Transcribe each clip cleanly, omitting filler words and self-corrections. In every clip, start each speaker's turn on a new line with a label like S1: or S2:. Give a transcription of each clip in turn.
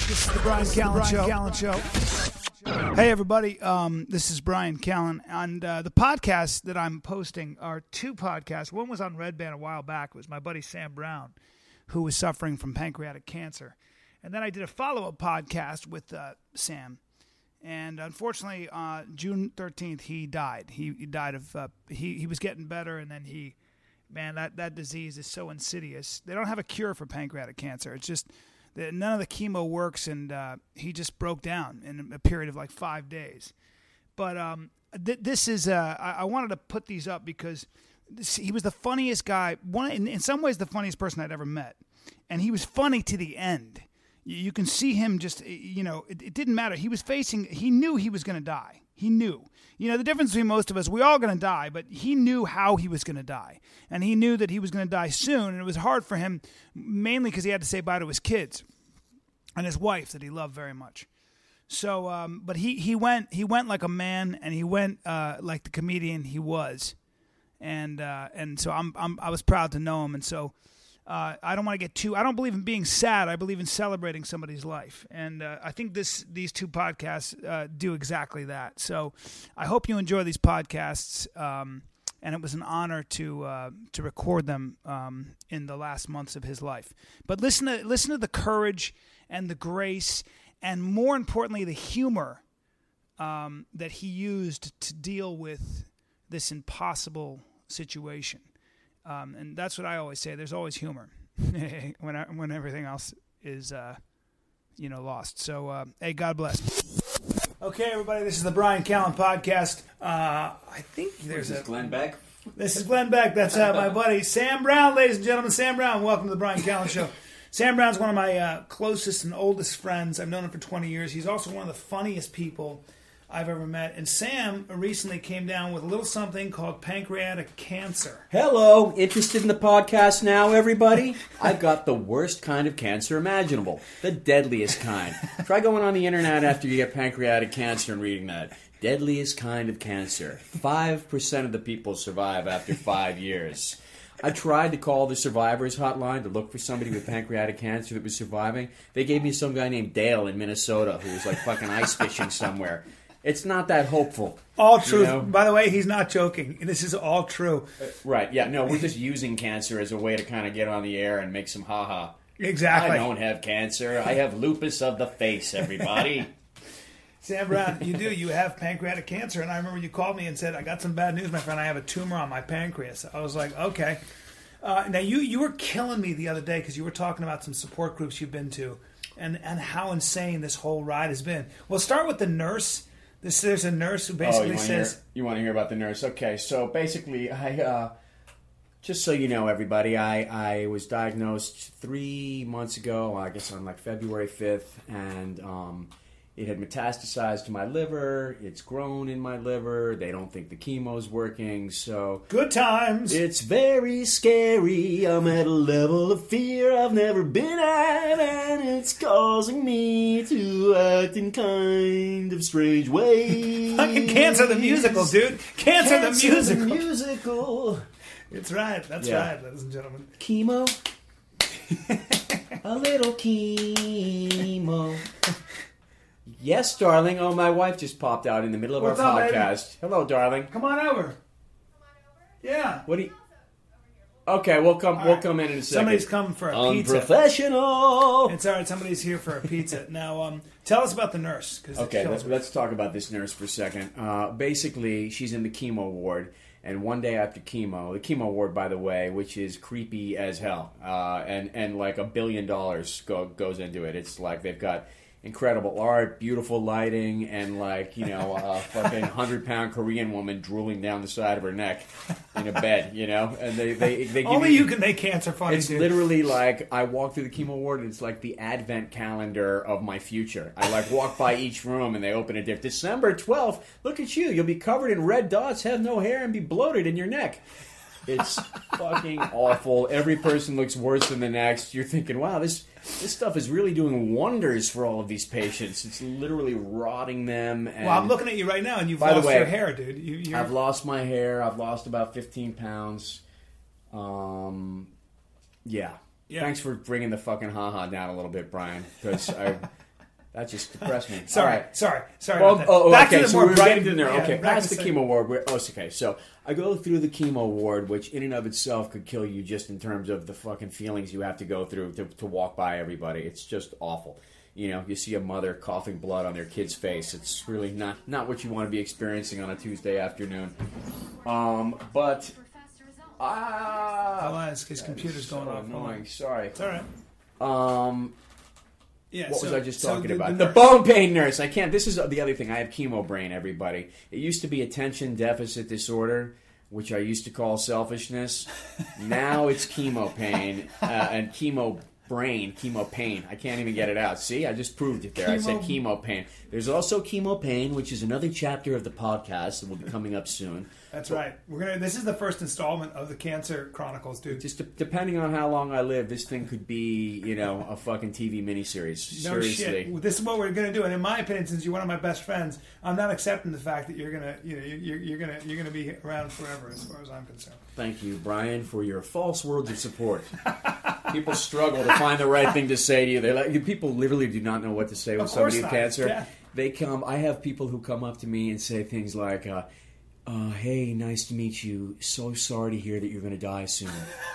S1: This is the Brian Callen Show. Hey, everybody. This is Brian Callen. And the podcast that I'm posting are two podcasts. One was on Red Band a while back. It was my buddy Sam Brown, who was suffering from pancreatic cancer. And then I did a follow-up podcast with Sam. And unfortunately, June 13th, he died. He died of, he was getting better, and then that disease is so insidious. They don't have a cure for pancreatic cancer. It's just none of the chemo works, and he just broke down in a period of like 5 days. But this is I wanted to put these up because he was the funniest guy. In some ways, the funniest person I'd ever met, and he was funny to the end. You can see him just, it didn't matter. He knew he was going to die. He knew. The difference between most of us, we're all going to die, but he knew how he was going to die. And he knew that he was going to die soon, and it was hard for him, mainly because he had to say bye to his kids and his wife that he loved very much. So, but he went like a man, and he went like the comedian he was. And so I was proud to know him, and so I don't want to get I don't believe in being sad. I believe in celebrating somebody's life. And I think these two podcasts do exactly that. So I hope you enjoy these podcasts. And it was an honor to record them in the last months of his life. But listen to the courage and the grace and, more importantly, the humor that he used to deal with this impossible situation. And that's what I always say. There's always humor when everything else is, lost. So, hey, God bless. Okay, everybody, this is the Brian Callen podcast. I think there's
S2: Glenn Beck.
S1: This is Glenn Beck. That's my buddy Sam Brown, ladies and gentlemen. Sam Brown, welcome to the Brian Callen Show. Sam Brown's one of my closest and oldest friends. I've known him for 20 years. He's also one of the funniest people I've ever met. And Sam recently came down with a little something called pancreatic cancer.
S2: Hello, interested in the podcast now, everybody? I've got the worst kind of cancer imaginable, the deadliest kind. Try going on the internet after you get pancreatic cancer and reading that. Deadliest kind of cancer. 5% of the people survive after 5 years. I tried to call the survivors hotline to look for somebody with pancreatic cancer that was surviving. They gave me some guy named Dale in Minnesota who was like fucking ice fishing somewhere. It's not that hopeful.
S1: All true. By the way, he's not joking. This is all true.
S2: Right, yeah. No, we're just using cancer as a way to kind of get on the air and make some ha-ha.
S1: Exactly.
S2: I don't have cancer. I have lupus of the face, everybody.
S1: Sam Brown, you do. You have pancreatic cancer. And I remember you called me and said, I got some bad news, my friend. I have a tumor on my pancreas. I was like, okay. Now, you were killing me the other day because you were talking about some support groups you've been to and how insane this whole ride has been. Well, start with the nurse. There's a nurse who basically says...
S2: You want to hear about the nurse? Okay, so basically, just so you know, everybody, I was diagnosed 3 months ago, I guess on like February 5th, and it had metastasized to my liver. It's grown in my liver. They don't think the chemo's working, so...
S1: Good times!
S2: It's very scary. I'm at a level of fear I've never been at, and it's causing me to act in kind of strange ways.
S1: Fucking Cancer the Musical, dude! Cancer the Musical!
S2: The musical!
S1: It's right. That's right, ladies and gentlemen.
S2: Chemo? A little chemo. Yes, darling. Oh, my wife just popped out in the middle of
S1: What's
S2: our
S1: up,
S2: podcast.
S1: baby?
S2: Hello, darling.
S1: Come on over. Yeah.
S2: What do you... Okay, we'll come in a second.
S1: Somebody's coming for a pizza.
S2: Unprofessional!
S1: It's all right. Somebody's here for a pizza. Now, tell us about the nurse.
S2: Okay, let's talk about this nurse for a second. Basically, she's in the chemo ward. And one day after chemo, the chemo ward, by the way, which is creepy as hell, and like $1 billion goes into it. It's like they've got incredible art, beautiful lighting, and like, a fucking 100-pound Korean woman drooling down the side of her neck in a bed, and they give
S1: only you can make cancer funny.
S2: It's literally like I walk through the chemo ward and it's like the advent calendar of my future. I like walk by each room and they open a diff. December 12th, look at you. You'll be covered in red dots, have no hair, and be bloated in your neck. It's fucking awful. Every person looks worse than the next. You're thinking, wow, this stuff is really doing wonders for all of these patients. It's literally rotting them. And
S1: well, I'm looking at you right now, and you've lost your hair, dude.
S2: I've lost my hair. I've lost about 15 pounds. Yeah. Thanks for bringing the fucking ha-ha down a little bit, Brian, because That just depressed me.
S1: Sorry.
S2: Well,
S1: about that. Back
S2: okay,
S1: to the
S2: so
S1: more
S2: we're
S1: bright.
S2: getting in there.
S1: Yeah,
S2: Okay,
S1: back
S2: past
S1: to
S2: the chemo ward. Okay, so I go through the chemo ward, which in and of itself could kill you just in terms of the fucking feelings you have to go through to walk by everybody. It's just awful. You know, you see a mother coughing blood on their kid's face. It's really not what you want to be experiencing on a Tuesday afternoon. But...
S1: his computer's going off.
S2: Annoying. Sorry.
S1: It's all right. Yeah,
S2: what was I just talking about? The bone pain nurse. I can't. This is the other thing. I have chemo brain, everybody. It used to be attention deficit disorder, which I used to call selfishness. Now it's chemo pain and chemo brain, chemo pain. I can't even get it out. See, I just proved it there. I said chemo pain. There's also chemo pain, which is another chapter of the podcast that will be coming up soon.
S1: That's right. This is the first installment of the Cancer Chronicles, dude.
S2: Just depending on how long I live, this thing could be, a fucking TV miniseries.
S1: No
S2: Seriously.
S1: shit. This is what we're gonna do. And in my opinion, since you're one of my best friends, I'm not accepting the fact that you're gonna be around forever, as far as I'm concerned.
S2: Thank you, Brian, for your false words of support. People struggle to find the right thing to say to you. They're like, people literally do not know what to say when somebody with cancer.
S1: Yeah.
S2: They come. I have people who come up to me and say things like, "Hey, nice to meet you. So sorry to hear that you're going to die soon."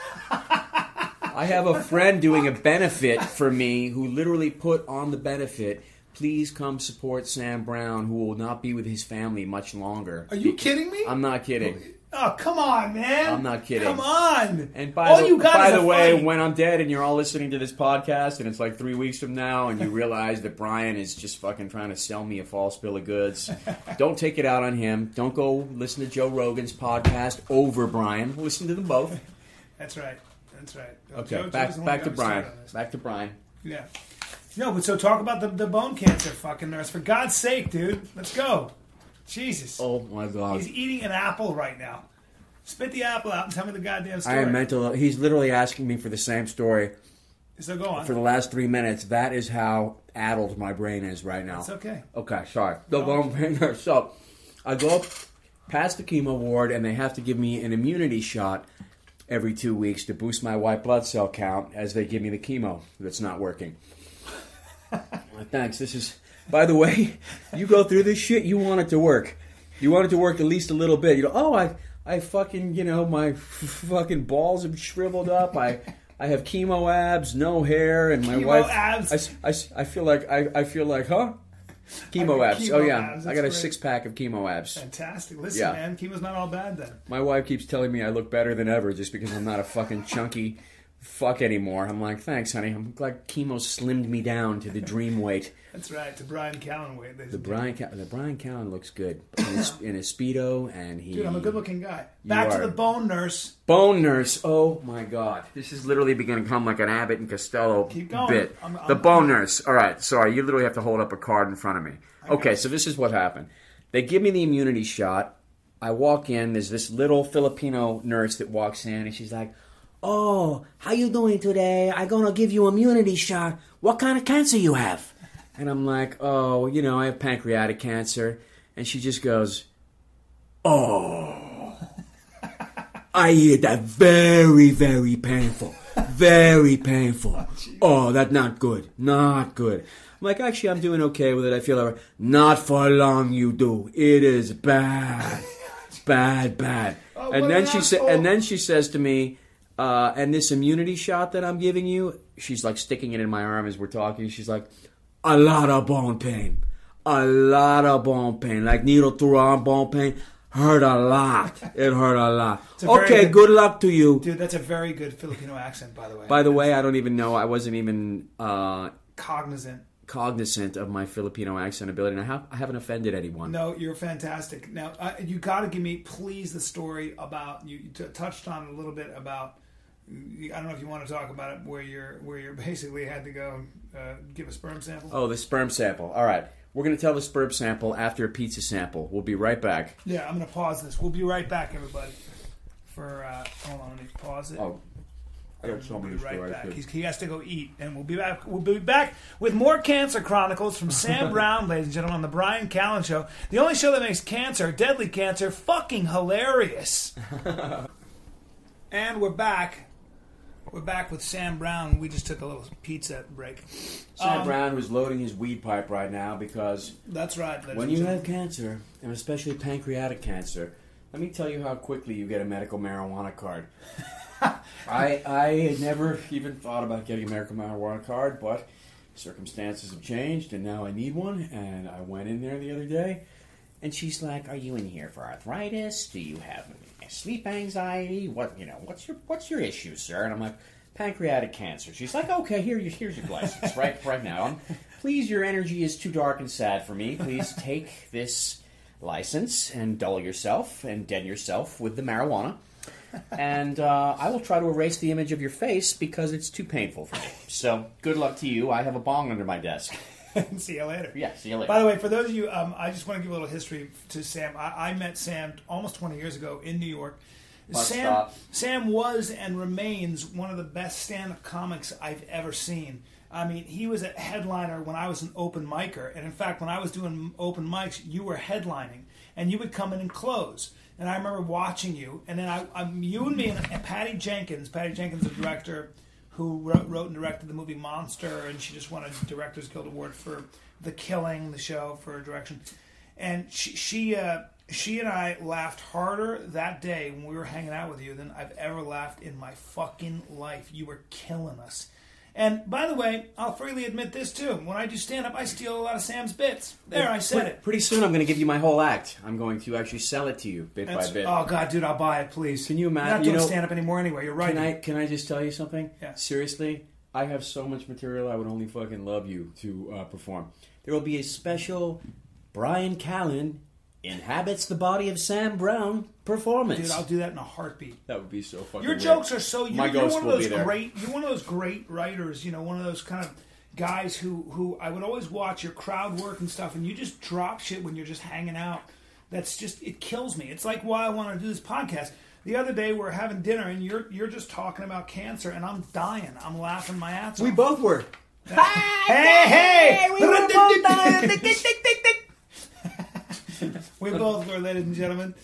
S2: I have a friend doing a benefit for me who literally put on the benefit, "Please come support Sam Brown, who will not be with his family much longer."
S1: Are you kidding me?
S2: I'm not kidding.
S1: Oh, come on, man.
S2: I'm not kidding.
S1: Come on.
S2: And by the way, when I'm dead and you're all listening to this podcast and it's like 3 weeks from now and you realize that Brian is just fucking trying to sell me a false bill of goods, don't take it out on him. Don't go listen to Joe Rogan's podcast over Brian. Listen to them both.
S1: That's right.
S2: Okay, back to Brian. Back to Brian.
S1: Yeah. No, but so talk about the bone cancer fucking nurse. For God's sake, dude. Let's go. Jesus.
S2: Oh, my God.
S1: He's eating an apple right now. Spit the apple out and tell me the goddamn story.
S2: I am mental. He's literally asking me for the same story.
S1: So go on.
S2: For the last 3 minutes. That is how addled my brain is right now.
S1: It's okay.
S2: Okay, sorry. So, I go up past the chemo ward and they have to give me an immunity shot every 2 weeks to boost my white blood cell count as they give me the chemo that's not working. Thanks. This is... By the way, you go through this shit, you want it to work. You want it to work at least a little bit. You go, I fucking, my fucking balls have shriveled up. I have chemo abs, no hair, and my wife...
S1: abs?
S2: I feel like, huh? Chemo abs. Oh, yeah.
S1: Abs.
S2: I got a
S1: great.
S2: 6-pack of chemo abs.
S1: Fantastic. Listen, man, chemo's not all bad then.
S2: My wife keeps telling me I look better than ever just because I'm not a fucking chunky fuck anymore. I'm like, thanks, honey. I'm glad chemo slimmed me down to the dream weight.
S1: That's right, to Brian Callen weight.
S2: The Brian Callen looks good in a Speedo, and he...
S1: Dude, I'm a good-looking guy. Back to the bone nurse.
S2: Bone nurse. Oh, my God. This is literally beginning to become like an Abbott and Costello bit. The bone nurse. All right, sorry. You literally have to hold up a card in front of me. Okay, so this is what happened. They give me the immunity shot. I walk in. There's this little Filipino nurse that walks in, and she's like, "Oh, how you doing today? I'm going to give you immunity shot. What kind of cancer you have?" And I'm like, "Oh, I have pancreatic cancer." And she just goes, "Oh, I hear that very, very painful. Very painful. Oh, that's not good. Not good." I'm like, "Actually, I'm doing okay with it. I feel all right." "Not for long you do. It is bad. Bad.
S1: Oh,
S2: and then she says to me, "And this immunity shot that I'm giving you," she's like sticking it in my arm as we're talking. She's like, "A lot of bone pain. A lot of bone pain. Like needle through arm bone pain. Hurt a lot. It hurt a lot. Okay, good luck to you."
S1: Dude, that's a very good Filipino accent, by the way.
S2: By the way, I don't even know. I wasn't even
S1: cognizant
S2: of my Filipino accent ability. And I haven't offended anyone.
S1: No, you're fantastic. Now, you got to give me, please, the story about, you touched on a little bit about, I don't know if you want to talk about it, where you're basically had to go give a sperm sample.
S2: Oh, the sperm sample. All right. We're going to tell the sperm sample after a pizza sample. We'll be right back.
S1: Yeah, I'm going to pause this. We'll be right back, everybody. Hold on, let me pause it.
S2: Oh, I got so many stories.
S1: Right back. He has to go eat, and we'll be back. We'll be back with more Cancer Chronicles from Sam Brown, ladies and gentlemen, on the Brian Callen Show. The only show that makes cancer, deadly cancer, fucking hilarious. And we're back. We're back with Sam Brown. We just took a little pizza break.
S2: Sam Brown was loading his weed pipe right now because
S1: that's right.
S2: When you have cancer, and especially pancreatic cancer, let me tell you how quickly you get a medical marijuana card. I had never even thought about getting a medical marijuana card, but circumstances have changed, and now I need one. And I went in there the other day, and she's like, "Are you in here for arthritis? Do you have sleep anxiety? What's your issue, sir?" And I'm like, "Pancreatic cancer." She's like, "Okay, here's your license right now. Please, your energy is too dark and sad for me. Please take this license and dull yourself and deaden yourself with the marijuana. And I will try to erase the image of your face because it's too painful for me. So, good luck to you. I have a bong under my desk."
S1: See you later.
S2: Yeah, see you later.
S1: By the way, for those of you, I just want to give a little history to Sam. I met Sam almost 20 years ago in New York. Sam was and remains one of the best stand-up comics I've ever seen. I mean, he was a headliner when I was an open micer. And in fact, when I was doing open mics, you were headlining. And you would come in and close. And I remember watching you. And then you and me and Patty Jenkins, the director who wrote and directed the movie Monster, and she just won a Directors Guild Award for The Killing, the show, for direction. And she and I laughed harder that day when we were hanging out with you than I've ever laughed in my fucking life. You were killing us. And by the way, I'll freely admit this too. When I do stand-up, I steal a lot of Sam's bits. There, I said it.
S2: Pretty soon I'm going to give you my whole act. I'm going to actually sell it to you bit by bit.
S1: Oh, God, dude, I'll buy it, please.
S2: Can you imagine?
S1: You're not doing stand-up anymore anyway. You're right.
S2: Can I just tell you something?
S1: Yeah.
S2: Seriously, I have so much material I would only fucking love you to perform. There will be a special Brian Callen inhabits the body of Sam Brown performance.
S1: Dude, I'll do that in a heartbeat.
S2: That would be so fucking
S1: Your
S2: weird.
S1: jokes are so... You're one of those great... You're one of those great writers, one of those kind of guys who I would always watch your crowd work and stuff, and you just drop shit when you're just hanging out. That's just... It kills me. It's like why I want to do this podcast. The other day we're having dinner, and you're just talking about cancer, and I'm dying. I'm laughing my ass off.
S2: We both were.
S1: Hey!
S2: We were both dying.
S1: We both were, ladies and gentlemen.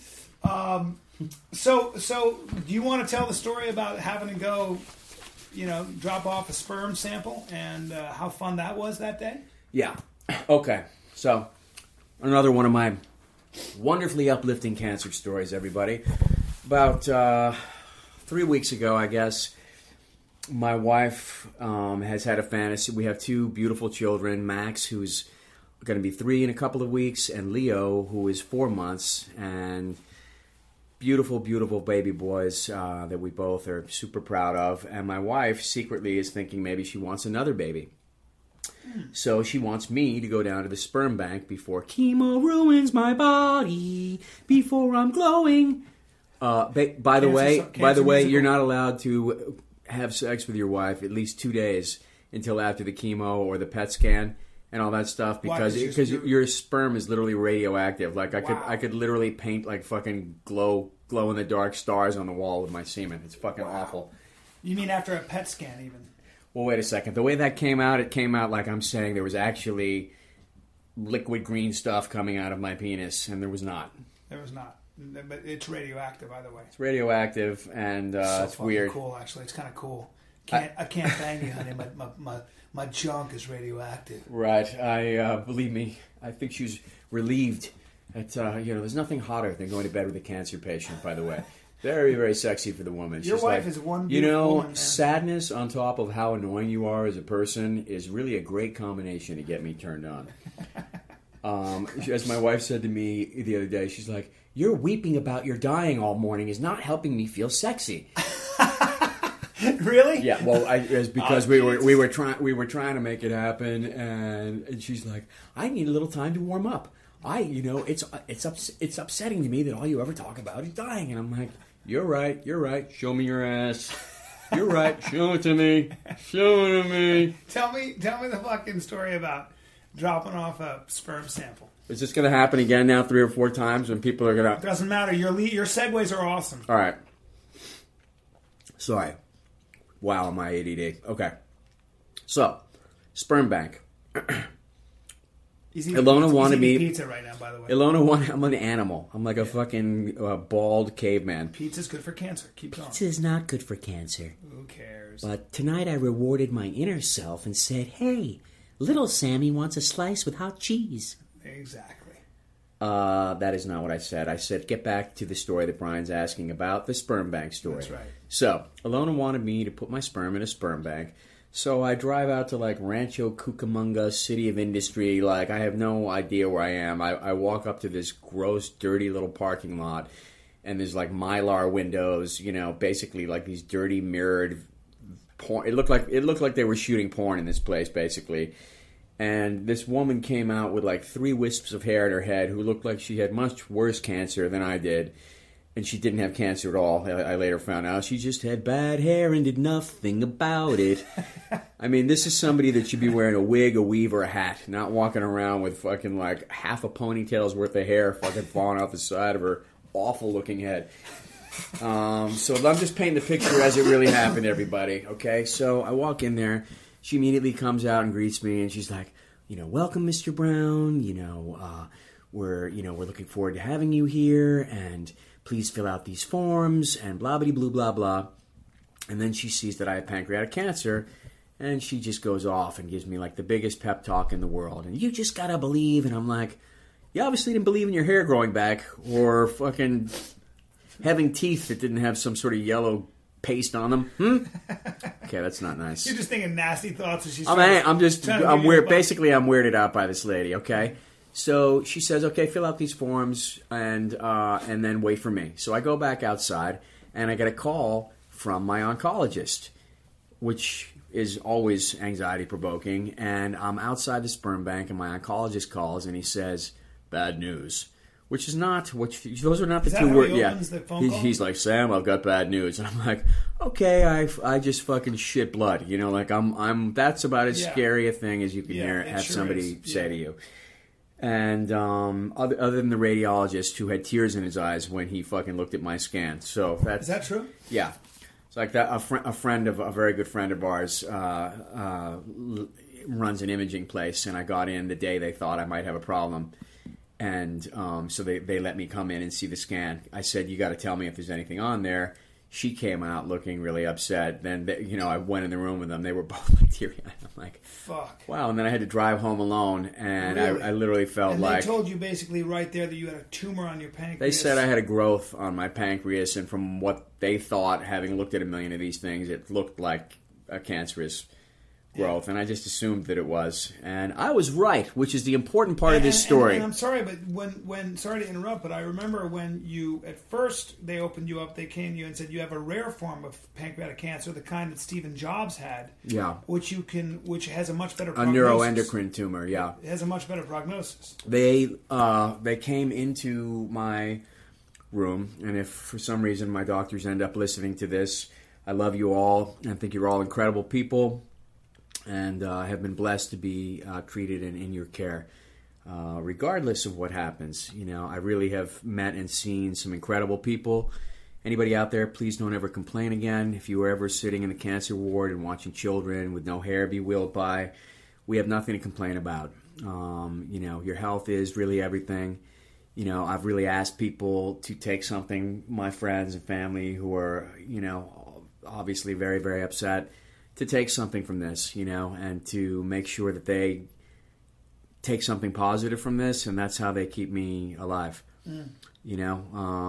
S1: So do you want to tell the story about having to go, drop off a sperm sample and how fun that was that day?
S2: Yeah. Okay. So, another one of my wonderfully uplifting cancer stories, everybody. About 3 weeks ago, I guess, my wife has had a fantasy. We have two beautiful children, Max, who's going to be 3 in a couple of weeks, and Leo, who is 4 months, and beautiful, beautiful baby boys that we both are super proud of. And my wife secretly is thinking maybe she wants another baby. So she wants me to go down to the sperm bank before chemo ruins my body, before I'm glowing. By the way, you're not allowed to have sex with your wife at least 2 days until after the chemo or the PET scan and all that stuff, because your sperm is literally radioactive. Like I could literally paint like fucking glow in the dark stars on the wall with my semen. It's fucking awful.
S1: You mean after a PET scan even?
S2: Well, wait a second. The way that came out, it came out like I'm saying there was actually liquid green stuff coming out of my penis, and there was not.
S1: There was not. But it's radioactive, by the way.
S2: It's radioactive, and it's weird.
S1: Cool, actually. It's kind of cool. I can't bang you, honey. My junk is radioactive.
S2: Right. Believe me, I think she's relieved. There's nothing hotter than going to bed with a cancer patient, by the way. Very, very sexy for the woman.
S1: Your wife is one beautiful woman, man.
S2: Sadness on top of how annoying you are as a person is really a great combination to get me turned on. As my wife said to me the other day, she's like, "Your weeping about your dying all morning is not helping me feel sexy."
S1: Really?
S2: Yeah. Well, it's because we were trying to make it happen, and she's like, "I need a little time to warm up. It's upsetting to me that all you ever talk about is dying." And I'm like, You're right. Show me your ass. You're right. Show it to me.
S1: Tell me the fucking story about dropping off a sperm sample.
S2: Is this going to happen again now 3 or 4 times when people are going to...
S1: Doesn't matter. Your segues are awesome.
S2: All right. Sorry. Wow, my ADD. Okay. So, sperm bank. Ilona wanted me
S1: pizza right now, by the way.
S2: Ilona wanted. I'm an animal. I'm like a fucking bald caveman.
S1: Pizza's good for cancer. Keep going.
S2: Pizza is not good for cancer.
S1: Who cares?
S2: But tonight I rewarded my inner self and said, "Hey, little Sammy wants a slice with hot cheese."
S1: Exactly.
S2: That is not what I said. I said, get back to the story that Brian's asking about, the sperm bank story.
S1: That's right.
S2: So, Ilona wanted me to put my sperm in a sperm bank. So I drive out to like Rancho Cucamonga, City of Industry. Like, I have no idea where I am. I walk up to this gross, dirty little parking lot, and there's like Mylar windows, basically like these dirty mirrored porn. It looked like they were shooting porn in this place, basically. And this woman came out with like 3 wisps of hair in her head who looked like she had much worse cancer than I did. And she didn't have cancer at all. I later found out she just had bad hair and did nothing about it. I mean, this is somebody that should be wearing a wig, a weave, or a hat, not walking around with fucking like half a ponytail's worth of hair fucking falling off the side of her awful looking head. So I'm just painting the picture as it really happened, everybody. Okay, so I walk in there. She immediately comes out and greets me, and she's like, welcome, Mr. Brown. We're looking forward to having you here, and please fill out these forms, and blah, blah, blah, blah, blah. And then she sees that I have pancreatic cancer, and she just goes off and gives me, like, the biggest pep talk in the world. And you just gotta believe. And I'm like, you obviously didn't believe in your hair growing back, or fucking having teeth that didn't have some sort of yellow paste on them. Okay, that's not nice.
S1: You're just thinking nasty thoughts as she's
S2: I'm weird. Basically, I'm weirded out by this lady. Okay, so she says, "Okay, fill out these forms and then wait for me." So I go back outside and I get a call from my oncologist, which is always anxiety provoking. And I'm outside the sperm bank, and my oncologist calls and he says, "Bad news." Which is not those are not the 2 words. Yeah, he's like, "Sam, I've got bad news," and I'm like, "Okay, I just fucking shit blood." Like I'm. That's about as scary a thing as you can have somebody say to you. And other than the radiologist who had tears in his eyes when he fucking looked at my scan. So
S1: is that true?
S2: Yeah, it's like that. A very good friend of ours runs an imaging place, and I got in the day they thought I might have a problem. And so they let me come in and see the scan. I said, "You got to tell me if there's anything on there." She came out looking really upset. Then, I went in the room with them. They were both like teary-eyed. I'm like,
S1: fuck.
S2: Wow. And then I had to drive home alone. And
S1: really?
S2: I literally felt
S1: and
S2: like...
S1: they told you basically right there that you had a tumor on your pancreas.
S2: They said I had a growth on my pancreas. And from what they thought, having looked at a million of these things, it looked like a cancerous growth, and I just assumed that it was, and I was right, which is the important part of this story.
S1: And I'm sorry, but when sorry to interrupt, but I remember when you at first they opened you up, they came to you and said you have a rare form of pancreatic cancer, the kind that Stephen Jobs had, which has a much better prognosis.
S2: A neuroendocrine tumor, yeah,
S1: it has a much better prognosis.
S2: They came into my room, and if for some reason my doctors end up listening to this, I love you all, and I think you're all incredible people. And have been blessed to be treated in your care, regardless of what happens. I really have met and seen some incredible people. Anybody out there, please don't ever complain again. If you were ever sitting in the cancer ward and watching children with no hair be wheeled by, we have nothing to complain about. Your health is really everything. I've really asked people to take something, my friends and family who are, obviously very, very upset, to take something from this, and to make sure that they take something positive from this, and that's how they keep me alive. Your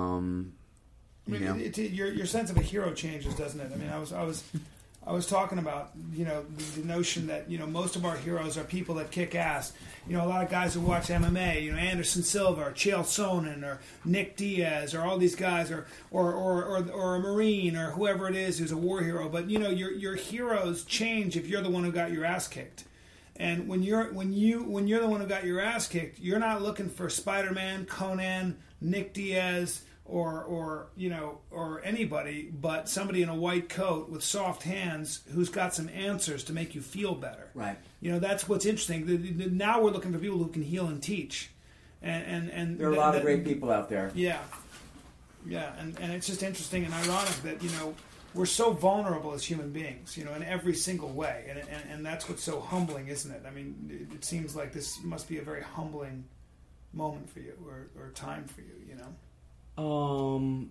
S1: sense of a hero changes, doesn't it? I mean, I was talking about, the notion that, most of our heroes are people that kick ass. A lot of guys who watch MMA, Anderson Silva or Chael Sonnen or Nick Diaz or all these guys or a Marine or whoever it is who's a war hero. But, your heroes change if you're the one who got your ass kicked. And when you're the one who got your ass kicked, you're not looking for Spider-Man, Conan, Nick Diaz, or anybody, but somebody in a white coat with soft hands who's got some answers to make you feel better.
S2: Right.
S1: That's what's interesting. Now we're looking for people who can heal and teach. And
S2: there are a lot of great people out there.
S1: Yeah. Yeah, and it's just interesting and ironic that, we're so vulnerable as human beings, you know, in every single way, and that's what's so humbling, isn't it? I mean, it seems like this must be a very humbling moment for you, or time for you, you know.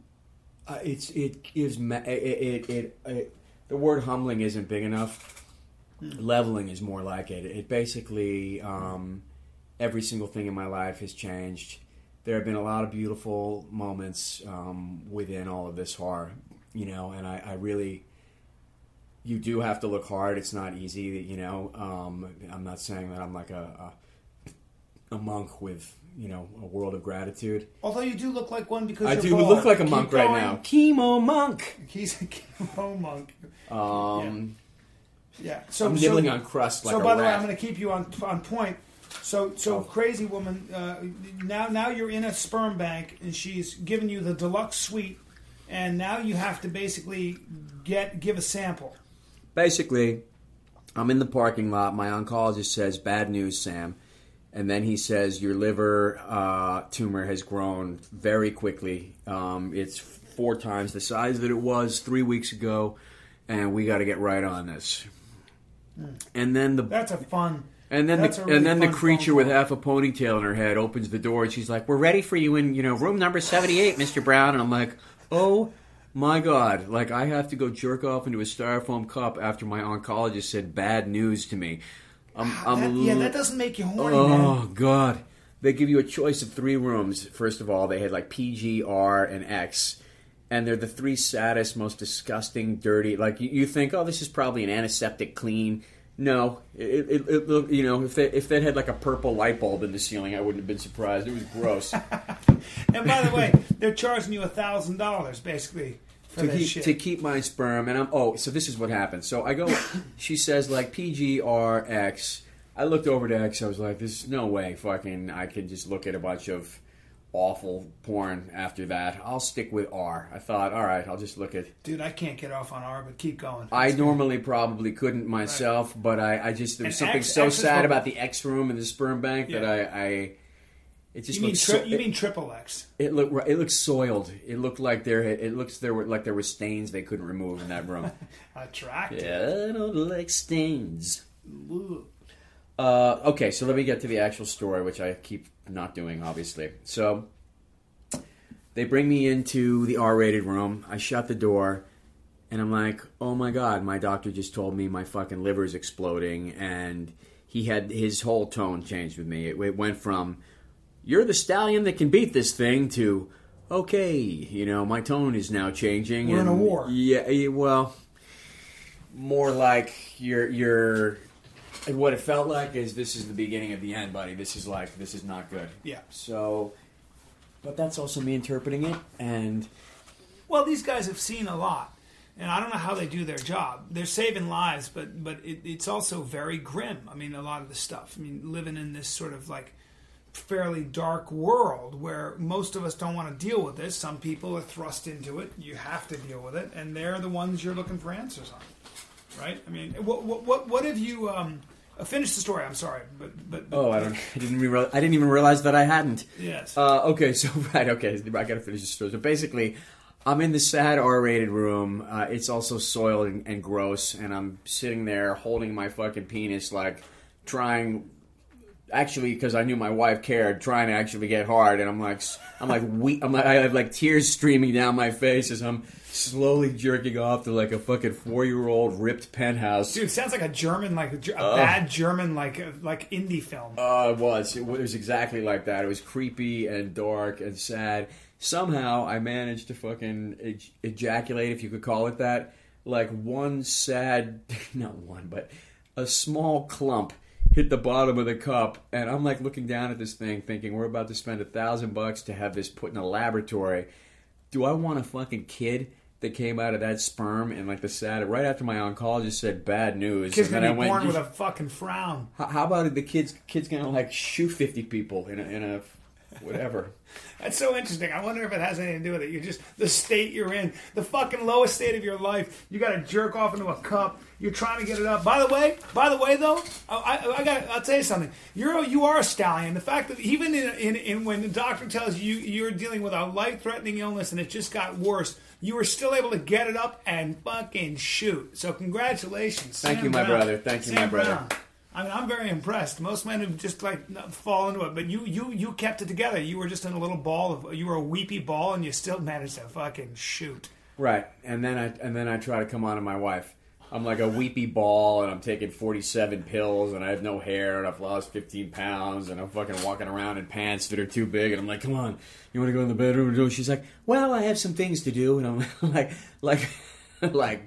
S2: The word humbling isn't big enough. Leveling is more like it. It basically, every single thing in my life has changed. There have been a lot of beautiful moments within all of this horror, you know, and I really, you do have to look hard. It's not easy, you know. I'm not saying that I'm like a monk with, you know, a world of gratitude.
S1: Although you do look like one because
S2: I
S1: you're
S2: do
S1: bald.
S2: look like a
S1: Keep
S2: monk
S1: going.
S2: right now. Chemo monk.
S1: He's a chemo monk. Yeah. So
S2: I'm nibbling on crust like a
S1: rat. So by the way, I'm
S2: rat.
S1: going to keep you on point. So crazy woman. Now you're in a sperm bank, and she's giving you the deluxe suite, and now you have to basically give a sample.
S2: Basically, I'm in the parking lot. My oncologist says, "Bad news, Sam." And then he says, your liver tumor has grown very quickly. It's 4 times the size that it was 3 weeks ago, and we got to get right on this. And then
S1: that's a fun.
S2: And then the creature with half a ponytail in her head opens the door, and she's like, "We're ready for you in, you know, room number 78, Mr. Brown." And I'm like, "Oh my God!" Like, I have to go jerk off into a styrofoam cup after my oncologist said bad news to me.
S1: That doesn't make you horny, man.
S2: Oh, God. They give you a choice of 3 rooms. First of all, they had like PG, R, and X. And they're the 3 saddest, most disgusting, dirty. Like, you think, oh, this is probably an antiseptic clean. No. It you know, if they had like a purple light bulb in the ceiling, I wouldn't have been surprised. It was gross.
S1: And by the way, they're charging you $1,000, basically.
S2: To keep my sperm, and so this is what happened. So I go, she says like PG, R, X. I looked over to X, I was like, there's no way fucking I can just look at a bunch of awful porn after that. I'll stick with R. I thought, all right, I'll just look at...
S1: Dude, I can't get off on R, but keep going.
S2: I normally probably couldn't myself, right. But I just, there was something so sad about the X room in the sperm bank that I it just
S1: you mean triple X?
S2: It looked soiled. It looked like there were stains they couldn't remove in that room.
S1: Attractive.
S2: Yeah, I don't like stains. Okay, so let me get to the actual story, which I keep not doing, obviously. So they bring me into the R-rated room. I shut the door, and I'm like, "Oh my God!" My doctor just told me my fucking liver is exploding, and he had his whole tone changed with me. It went from, "You're the stallion that can beat this thing," to, "Okay, you know, my tone is now changing."
S1: We're in a war.
S2: Yeah, well, more like you're. And what it felt like is, this is the beginning of the end, buddy. This is not good.
S1: Yeah.
S2: So, but that's also me interpreting it, and...
S1: Well, these guys have seen a lot, and I don't know how they do their job. They're saving lives, but it's also very grim. I mean, a lot of the stuff. I mean, living in this sort of like fairly dark world where most of us don't want to deal with this. Some people are thrust into it. You have to deal with it, and they're the ones you're looking for answers on. Right? I mean, what have you? Finish the story. I'm sorry, but
S2: I didn't even realize that I hadn't.
S1: Yes.
S2: Okay. So I got to finish the story. So basically, I'm in the sad R-rated room. It's also soiled and gross, and I'm sitting there holding my fucking penis, like trying. Actually, because I knew my wife cared, trying to actually get hard, and I have like tears streaming down my face as I'm slowly jerking off to like a fucking 4-year-old ripped penthouse.
S1: Dude, sounds like a German, like a bad German, like indie film.
S2: It was exactly like that. It was creepy and dark and sad. Somehow I managed to fucking ejaculate, if you could call it that, like a small clump hit the bottom of the cup, and I'm like looking down at this thing thinking, we're about to spend $1,000 to have this put in a laboratory. Do I want a fucking kid that came out of that sperm? And like right after my oncologist said bad news,
S1: kid's gonna be born with a fucking frown.
S2: How about the kid's gonna like shoot 50 people in a whatever?
S1: That's so interesting. I wonder if it has anything to do with it. You're just the state you're in, the fucking lowest state of your life. You got to jerk off into a cup. You're trying to get it up. By the way, though, I'll tell you something. You are a stallion. The fact that even in when the doctor tells you you're dealing with a life-threatening illness and it just got worse, you were still able to get it up and fucking shoot. So congratulations.
S2: Thank
S1: Sam
S2: you, my
S1: Brown.
S2: brother. Thank you,
S1: Sam
S2: my brother.
S1: Brown. I mean, I'm very impressed. Most men have just like fall into it, but you kept it together. You were just in a little ball of, you were a weepy ball, and you still managed to fucking shoot.
S2: Right, and then I try to come on to my wife. I'm like a weepy ball, and I'm taking 47 pills, and I have no hair, and I've lost 15 pounds, and I'm fucking walking around in pants that are too big, and I'm like, come on, you want to go in the bedroom and do it? She's like, well, I have some things to do, and I'm like,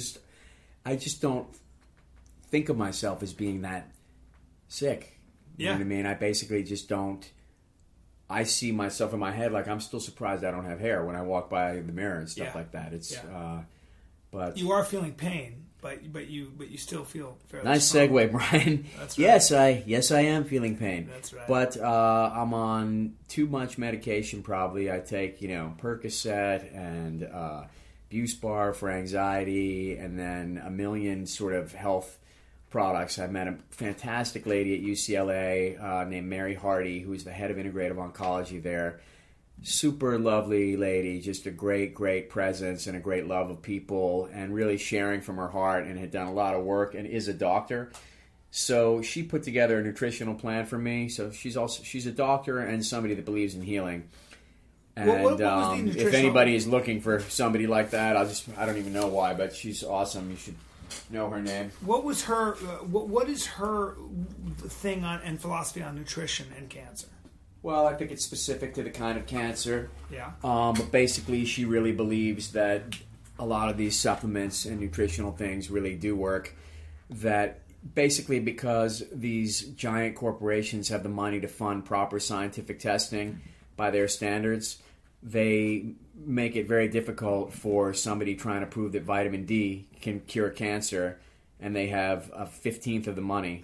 S2: I just don't think of myself as being that sick. You know what I mean? I basically just don't. I see myself in my head like I'm still surprised I don't have hair when I walk by the mirror and stuff like that. It's, but
S1: you are feeling pain, but you still feel fairly
S2: nice
S1: strong.
S2: Segue, Brian.
S1: That's right.
S2: Yes, I am feeling pain.
S1: That's right.
S2: But I'm on too much medication. Probably I take Percocet and Buspar for anxiety, and then a million sort of health products. I met a fantastic lady at UCLA named Mary Hardy, who's the head of integrative oncology there. Super lovely lady, just a great, great presence and a great love of people, and really sharing from her heart, and had done a lot of work and is a doctor. So she put together a nutritional plan for me. So she's a doctor and somebody that believes in healing. And
S1: what was the nutritional...
S2: if anybody is looking for somebody like that, I don't even know why, but she's awesome. You should know her name.
S1: What was her? What is her thing on and philosophy on nutrition and cancer?
S2: Well, I think it's specific to the kind of cancer.
S1: Yeah.
S2: But basically, she really believes that a lot of these supplements and nutritional things really do work. That basically because these giant corporations have the money to fund proper scientific testing by their standards, they make it very difficult for somebody trying to prove that vitamin D can cure cancer, and they have a 15th of the money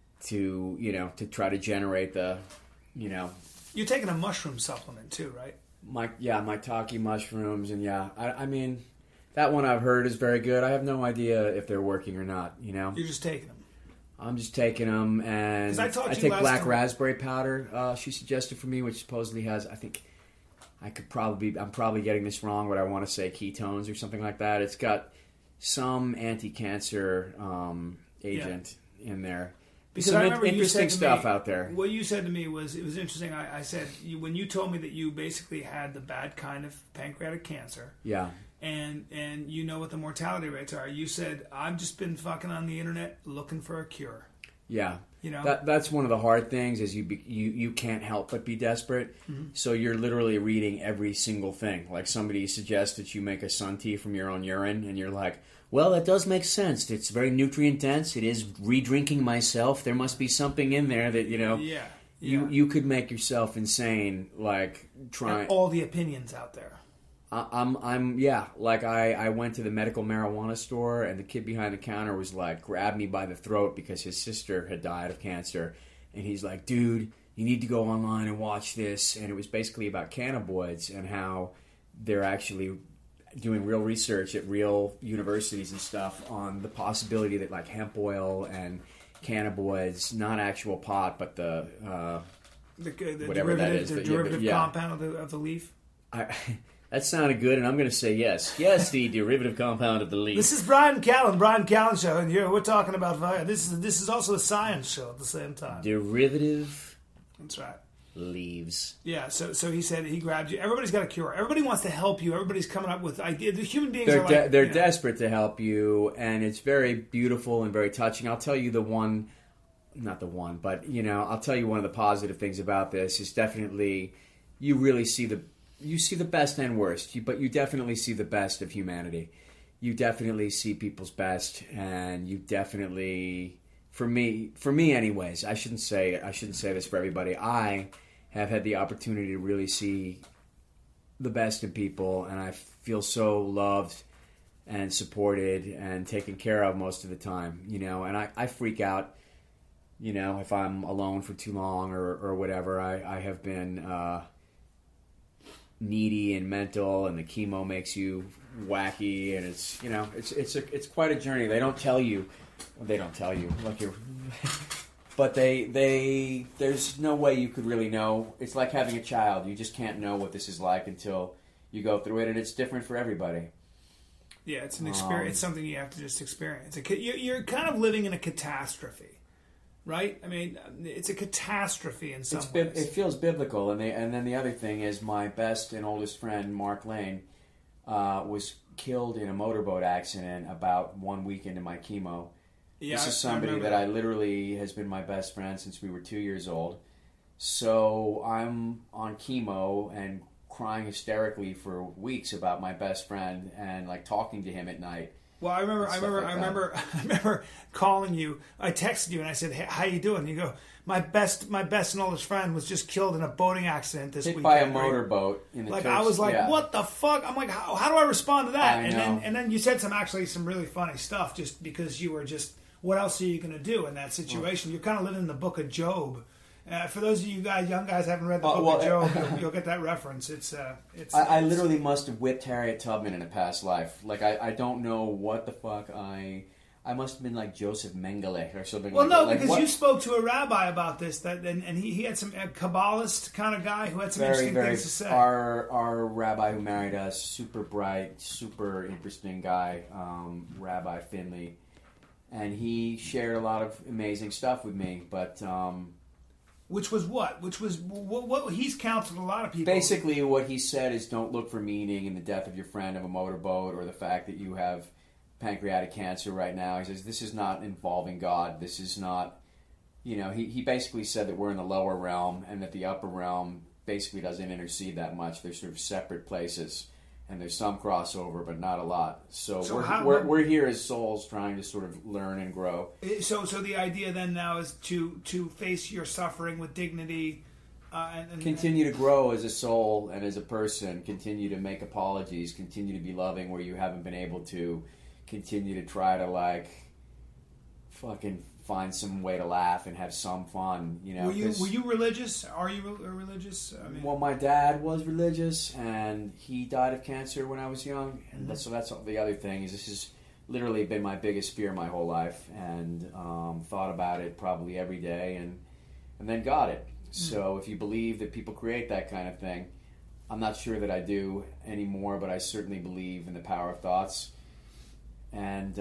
S2: to try to generate the,
S1: You're taking a mushroom supplement too, right?
S2: Maitake mushrooms, and I mean, that one I've heard is very good. I have no idea if they're working or not.
S1: You're just taking them.
S2: I'm just taking them, and I take black raspberry powder. She suggested for me, which supposedly has, I think, I'm probably getting this wrong, but I want to say ketones or something like that. It's got some anti-cancer agent in there.
S1: Because
S2: some
S1: I remember
S2: interesting stuff out there.
S1: What you said to me was, it was interesting. I said, when you told me that you basically had the bad kind of pancreatic cancer.
S2: Yeah.
S1: And you know what the mortality rates are. You said, I've just been fucking on the internet looking for a cure.
S2: Yeah. That's one of the hard things is you can't help but be desperate. Mm-hmm. So you're literally reading every single thing. Like somebody suggests that you make a sun tea from your own urine, and you're like, well, that does make sense. It's very nutrient dense. It is re-drinking myself. There must be something in there that, you could make yourself insane, like trying...
S1: all the opinions out there.
S2: I went to the medical marijuana store, and the kid behind the counter was like, grabbed me by the throat because his sister had died of cancer. And he's like, dude, you need to go online and watch this. And it was basically about cannabinoids and how they're actually doing real research at real universities and stuff on the possibility that like hemp oil and cannabinoids, not actual pot, but the whatever that is,
S1: the derivative compound of the leaf.
S2: That sounded good, and I'm going to say yes. Yes, the derivative compound of the leaf.
S1: This is Brian Callen Show, and we're talking about this is also a science show at the same time.
S2: Derivative.
S1: That's right.
S2: Leaves.
S1: Yeah, so he said he grabbed you. Everybody's got a cure. Everybody wants to help you. Everybody's coming up with ideas. The human beings
S2: they're desperate to help you, and it's very beautiful and very touching. I'll tell you I'll tell you one of the positive things about this is definitely you really see the best and worst, but you definitely see the best of humanity. You definitely see people's best, and you definitely, for me anyways, I shouldn't say this for everybody. I have had the opportunity to really see the best in people, and I feel so loved and supported and taken care of most of the time, and I freak out, if I'm alone for too long or whatever. I have been needy and mental, and the chemo makes you wacky, and it's quite a journey. They don't tell you like you're but there's no way you could really know. It's like having a child. You just can't know what this is like until you go through it, and it's different for everybody.
S1: Yeah, it's an experience. It's something you have to just experience. You're kind of living in a catastrophe, right? I mean, it's a catastrophe in some ways.
S2: It feels biblical, and then the other thing is my best and oldest friend, Mark Lane, was killed in a motorboat accident about 1 week into my chemo. Yeah, this is somebody that I literally has been my best friend since we were 2 years old. So I'm on chemo and crying hysterically for weeks about my best friend and like talking to him at night.
S1: Well, I remember calling you. I texted you and I said, "Hey, how you doing?" And you go, "My best and oldest friend was just killed in a boating accident this weekend."
S2: Hit by a motorboat in the
S1: Like
S2: Turks.
S1: I was like, "What the fuck?" I'm like, "How do I respond to that?"
S2: I know.
S1: And then you said some really funny stuff just because you were just, what else are you going to do in that situation? You're kind of living in the book of Job. For those of you young guys haven't read the book of Job, you'll get that reference. I
S2: literally must have whipped Harriet Tubman in a past life. Like I don't know what the fuck I must have been like Joseph Mengele or something.
S1: Well,
S2: like
S1: no,
S2: that.
S1: because you spoke to a rabbi about this, and he had some Kabbalist kind of guy who had some interesting things to say.
S2: Our rabbi who married us, super bright, super interesting guy, Rabbi Finley, and he shared a lot of amazing stuff with me, but.
S1: Which was what he's counseled a lot of people.
S2: Basically, what he said is don't look for meaning in the death of your friend of a motorboat or the fact that you have pancreatic cancer right now. He says this is not involving God. This is not, he basically said that we're in the lower realm and that the upper realm basically doesn't intercede that much. They're sort of separate places. And there's some crossover, but not a lot. So we're here as souls trying to sort of learn and grow.
S1: So the idea then now is to face your suffering with dignity, and
S2: continue to grow as a soul and as a person. Continue to make apologies. Continue to be loving where you haven't been able to. Continue to try to like fucking find some way to laugh and have some fun,
S1: Were you religious? Are you religious? I mean,
S2: well, my dad was religious, and he died of cancer when I was young. And so that's the other thing is this has literally been my biggest fear my whole life, and thought about it probably every day, and then got it. So if you believe that people create that kind of thing, I'm not sure that I do anymore, but I certainly believe in the power of thoughts, and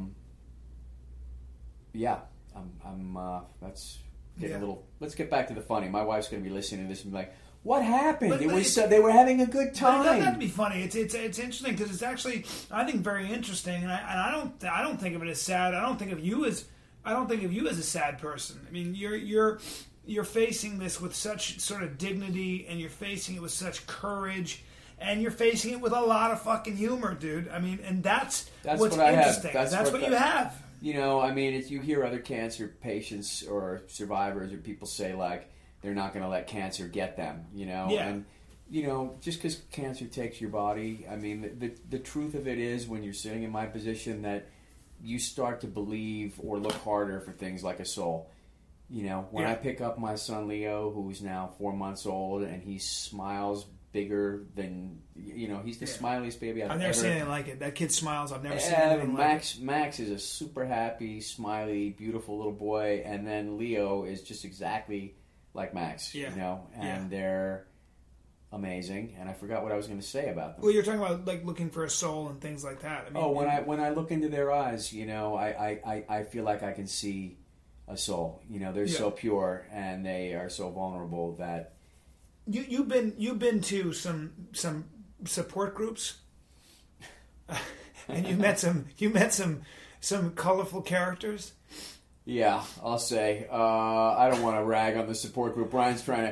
S2: yeah. That's getting a little. Let's get back to the funny. My wife's going to be listening to this and be like, "What happened? They were having a good time."
S1: It doesn't have to be funny. It's interesting because it's actually, I think, very interesting, and I don't think of it as sad. I don't think of you as a sad person. I mean, you're facing this with such sort of dignity, and you're facing it with such courage. And you're facing it with a lot of fucking humor, dude. I mean, and that's what's
S2: what
S1: interesting.
S2: I have.
S1: That's what you have.
S2: I mean, you hear other cancer patients or survivors or people say, like, they're not going to let cancer get them,
S1: Yeah.
S2: And, just because cancer takes your body, I mean, the truth of it is when you're sitting in my position that you start to believe or look harder for things like a soul. When I pick up my son Leo, who's now 4 months old, and he smiles bigger than he's the smiliest baby I've
S1: never seen anything like it. That kid smiles. I've never seen anything like it.
S2: Max is a super happy, smiley, beautiful little boy, and then Leo is just exactly like Max. And they're amazing. And I forgot what I was going to say about them.
S1: Well, you're talking about like looking for a soul and things like that. I mean,
S2: when I look into their eyes, I feel like I can see a soul. They're so pure and they are so vulnerable that.
S1: You've been to some support groups, and you met some colorful characters.
S2: Yeah, I'll say. I don't want to rag on the support group. Brian's trying to.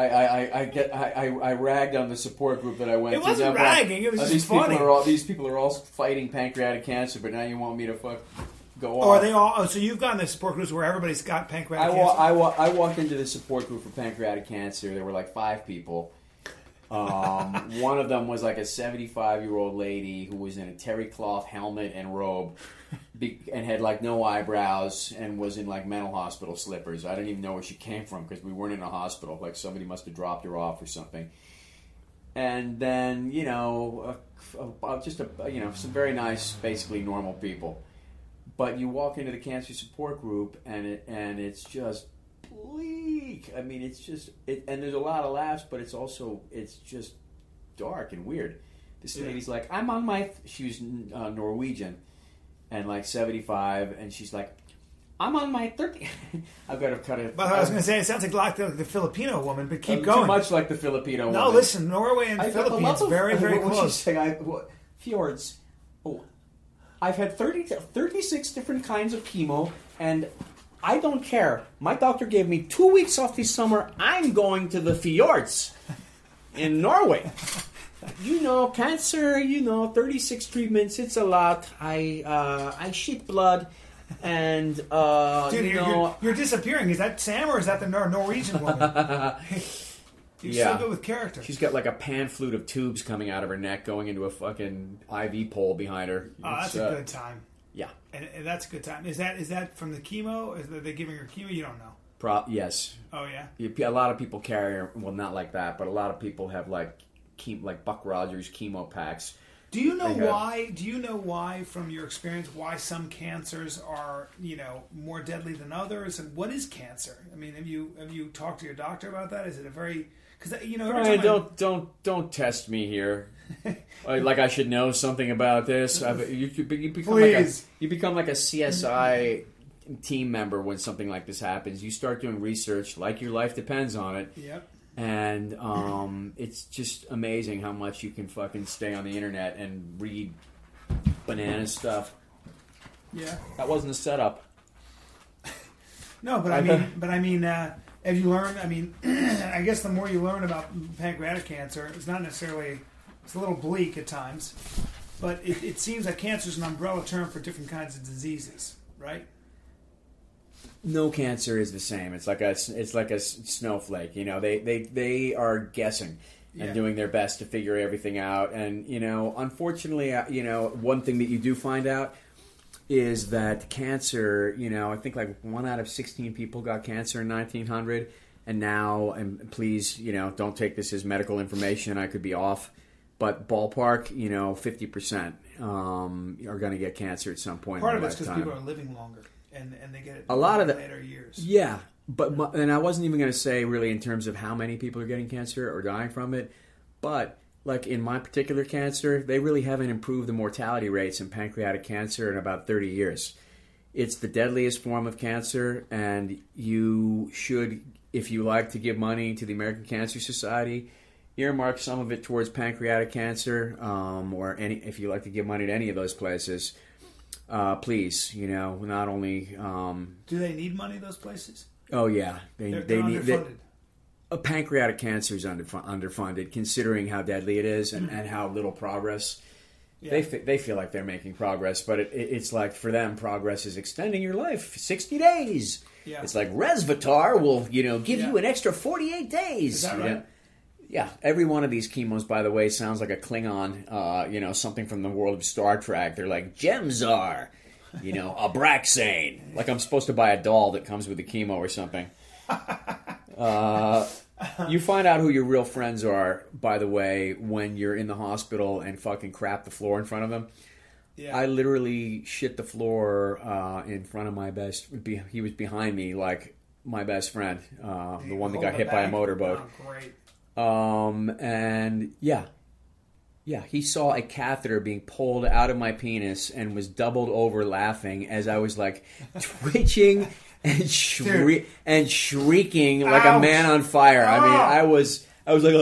S2: I ragged on the support group that I went to.
S1: It wasn't ragging. It was just funny.
S2: These people are all fighting pancreatic cancer, but now you want me to go off.
S1: Are they all? So you've gotten the support groups where everybody's got pancreatic cancer?
S2: I walked into the support group for pancreatic cancer. There were like 5 people. One of them was like a 75-year-old lady who was in a terry cloth helmet and robe and had like no eyebrows and was in like mental hospital slippers. I didn't even know where she came from because we weren't in a hospital. Like somebody must have dropped her off or something. And then, some very nice, basically normal people. But you walk into the cancer support group, and it's just bleak. I mean, and there's a lot of laughs, but it's just dark and weird. This lady's like, I'm on my... She was Norwegian and like 75, and she's like, I'm on my 30... I've got to cut it.
S1: But I was going to say, it sounds like the Filipino woman, but keep going.
S2: Too much like the Filipino woman.
S1: No, listen, Norway and Philippines, very, very close.
S2: Fjords. Oh, I've had 36 different kinds of chemo, and I don't care. My doctor gave me 2 weeks off this summer. I'm going to the fjords in Norway. Cancer, 36 treatments, it's a lot. I shit blood, and,
S1: Dude, you're disappearing. Is that Sam, or is that the Norwegian woman? You're so good with character.
S2: She's got like a pan flute of tubes coming out of her neck, going into a fucking IV pole behind her.
S1: Oh, that's a good time.
S2: Yeah.
S1: And that's a good time. Is that from the chemo? Is they giving her chemo? You don't know.
S2: Yes.
S1: Oh, yeah?
S2: A lot of people carry, well, not like that, but a lot of people have like Buck Rogers chemo packs.
S1: Do you know why? Do you know why, from your experience, why some cancers are more deadly than others? And what is cancer? I mean, have you talked to your doctor about that? Is it a very
S2: Brian, don't test me here. Like I should know something about this. You become like a CSI team member when something like this happens. You start doing research like your life depends on it.
S1: Yep.
S2: And it's just amazing how much you can fucking stay on the internet and read banana stuff.
S1: Yeah.
S2: That wasn't a setup.
S1: No, but I mean, have you learned? I mean, I guess the more you learn about pancreatic cancer, it's not necessarily. It's a little bleak at times, but it seems like cancer is an umbrella term for different kinds of diseases, right?
S2: No cancer is the same. It's like a snowflake. They are guessing and doing their best to figure everything out. And unfortunately, one thing that you do find out is that cancer. I think like 1 out of 16 people got cancer in 1900, and now, and please, don't take this as medical information. I could be off, but ballpark, 50% are going to get cancer at some point.
S1: Part of it's because people are living longer. And they get it
S2: a lot of the
S1: later years.
S2: Yeah, and I wasn't even going to say really in terms of how many people are getting cancer or dying from it, but like in my particular cancer, they really haven't improved the mortality rates in pancreatic cancer in about 30 years. It's the deadliest form of cancer, and you should, if you like to give money to the American Cancer Society, earmark some of it towards pancreatic cancer, or if you like to give money to any of those places. Please, not only...
S1: Do they need money, those places?
S2: Oh, yeah.
S1: They're underfunded.
S2: Pancreatic cancer is underfunded, considering how deadly it is and how little progress. Yeah. They feel like they're making progress, but it's like, for them, progress is extending your life 60 days. Yeah. It's like Resveratrol will, give you an extra 48 days.
S1: Is that right?
S2: Yeah, every one of these chemos, by the way, sounds like a Klingon, something from the world of Star Trek. They're like, Gemzar, Abraxane. Like I'm supposed to buy a doll that comes with the chemo or something. You find out who your real friends are, by the way, when you're in the hospital and fucking crap the floor in front of them. Yeah. I literally shit the floor in front of my he was behind me, like my best friend, the one that got hit by a motorboat.
S1: Oh, great.
S2: And yeah, he saw a catheter being pulled out of my penis and was doubled over laughing as I was like twitching and shrieking like a man on fire. I mean, I was like,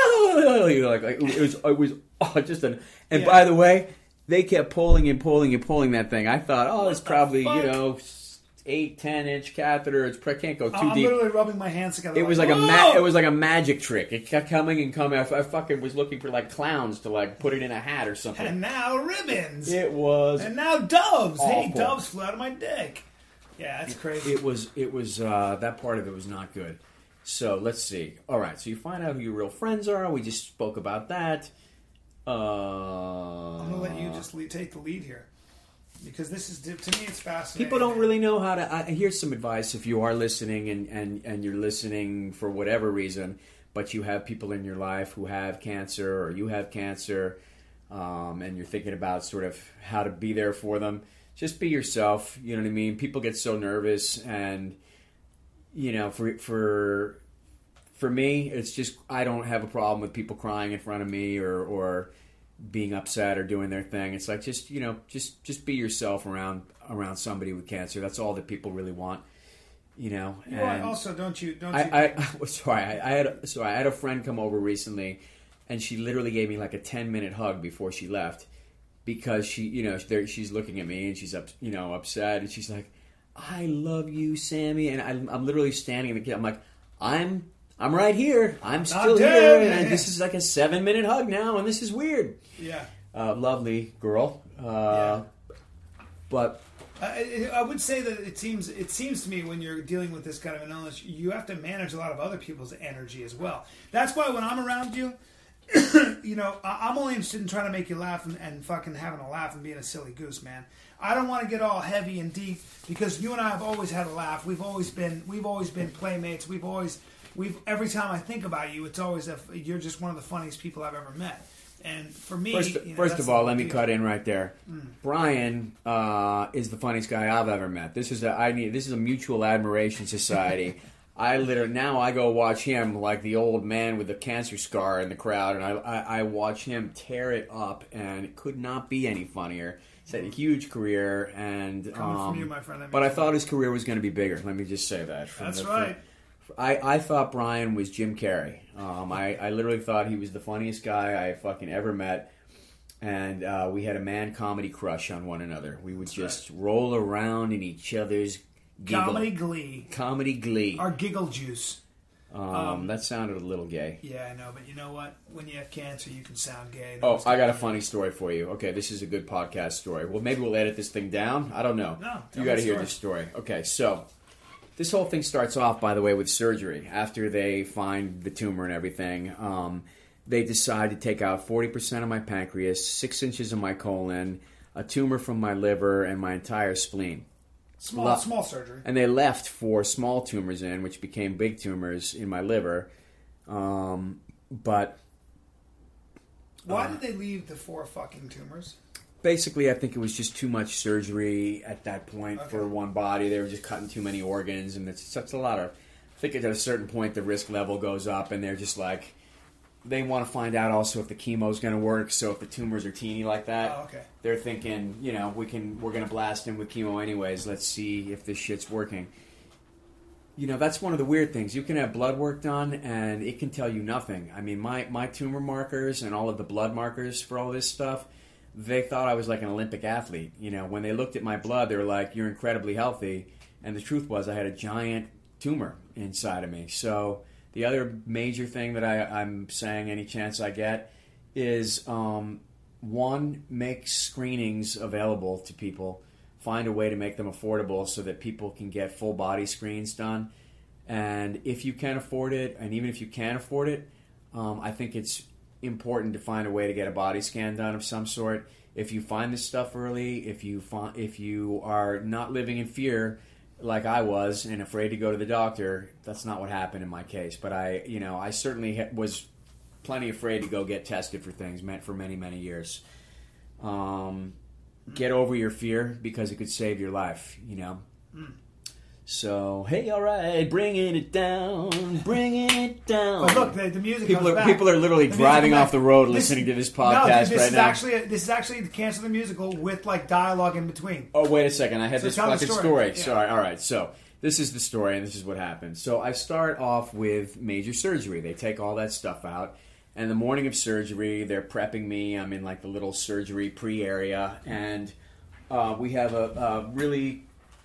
S2: it was just an. And by the way, they kept pulling that thing. I thought, it's probably 8-10 inch catheter. It can't go too deep.
S1: I'm literally rubbing my hands together.
S2: It was like a magic trick. It kept coming and coming. I fucking was looking for like clowns to like put it in a hat or something.
S1: And now ribbons.
S2: It was.
S1: And now doves.
S2: Awful.
S1: Hey, doves flew out of my dick. Yeah, that's crazy.
S2: It was. That part of it was not good. So let's see. All right. So you find out who your real friends are. We just spoke about that.
S1: I'm gonna let you just take the lead here. Because this is, to me, it's fascinating.
S2: People don't really know how to... here's some advice if you are listening and you're listening for whatever reason, but you have people in your life who have cancer or you have cancer, and you're thinking about sort of how to be there for them. Just be yourself, you know what I mean? People get so nervous and, for for me, it's just I don't have a problem with people crying in front of me or being upset or doing their thing. It's like just be yourself around somebody with cancer. That's all that people really want. And
S1: also don't you?
S2: I had a friend come over recently, and she literally gave me like a 10-minute hug before she left because she's looking at me and she's upset, and she's like, "I love you, Sammy," and I'm literally standing in the kitchen. I'm like, I'm right here. I'm still here, and this is like a 7-minute hug now, and this is weird.
S1: Yeah.
S2: Lovely girl. But
S1: I would say that it seems to me when you're dealing with this kind of an illness, you have to manage a lot of other people's energy as well. That's why when I'm around you, I'm only interested in trying to make you laugh and fucking having a laugh and being a silly goose, man. I don't want to get all heavy and deep because you and I have always had a laugh. We've always been playmates. Every time I think about you, it's always you're just one of the funniest people I've ever met. And for me,
S2: first of all, let me cut in right there. Brian is the funniest guy I've ever met. This is a mutual admiration society. I go watch him like the old man with the cancer scar in the crowd, and I watch him tear it up, and it could not be any funnier. He's had a huge career, and
S1: coming from you, my friend.
S2: But I thought his career was going to be bigger. Let me just say that.
S1: That's right.
S2: I thought Brian was Jim Carrey. I literally thought he was the funniest guy I fucking ever met. And we had a man comedy crush on one another. We would just roll around in each other's giggle. Comedy glee.
S1: Our giggle juice.
S2: That sounded a little gay.
S1: Yeah, I know, but you know what? When you have cancer, you can sound gay.
S2: I got a funny story for you. Okay, this is a good podcast story. Well, maybe we'll edit this thing down. I don't know.
S1: No,
S2: you got to hear this story. Okay, so this whole thing starts off, by the way, with surgery. After they find the tumor and everything, they decide to take out 40% of my pancreas, 6 inches of my colon, a tumor from my liver, and my entire spleen.
S1: Small surgery.
S2: And they left 4 small tumors in, which became big tumors in my liver. But
S1: why did they leave the 4 fucking tumors?
S2: Basically, I think it was just too much surgery at that point for one body. They were just cutting too many organs, and it's such a lot of. I think at a certain point the risk level goes up, and they're just like, they want to find out also if the chemo's going to work. So if the tumors are teeny like that, they're thinking, we're going to blast him with chemo anyways. Let's see if this shit's working. That's one of the weird things. You can have blood work done, and it can tell you nothing. I mean, my tumor markers and all of the blood markers for all this stuff, they thought I was like an Olympic athlete. When they looked at my blood, they were like, "You're incredibly healthy," and the truth was I had a giant tumor inside of me. So the other major thing that I'm saying any chance I get is, one, make screenings available to people. Find a way to make them affordable so that people can get full body screens done. And if you can afford it, and even if you can't afford it, I think it's important to find a way to get a body scan done of some sort. If you find this stuff early, if you are not living in fear like I was and afraid to go to the doctor, that's not what happened in my case. But I certainly was plenty afraid to go get tested for things for many, many years. Get over your fear because it could save your life, So, hey, all right, bringing it down.
S1: But look, the music
S2: people
S1: comes back.
S2: People are literally driving off the road listening to this podcast right now.
S1: This is actually the Cancer the Musical with like dialogue in between.
S2: Oh, wait a second. I had this fucking story.
S1: Yeah.
S2: Sorry. All right. So this is the story, and this is what happened. So I start off with major surgery. They take all that stuff out. And the morning of surgery, they're prepping me. I'm in like the little surgery pre-area. And we have a really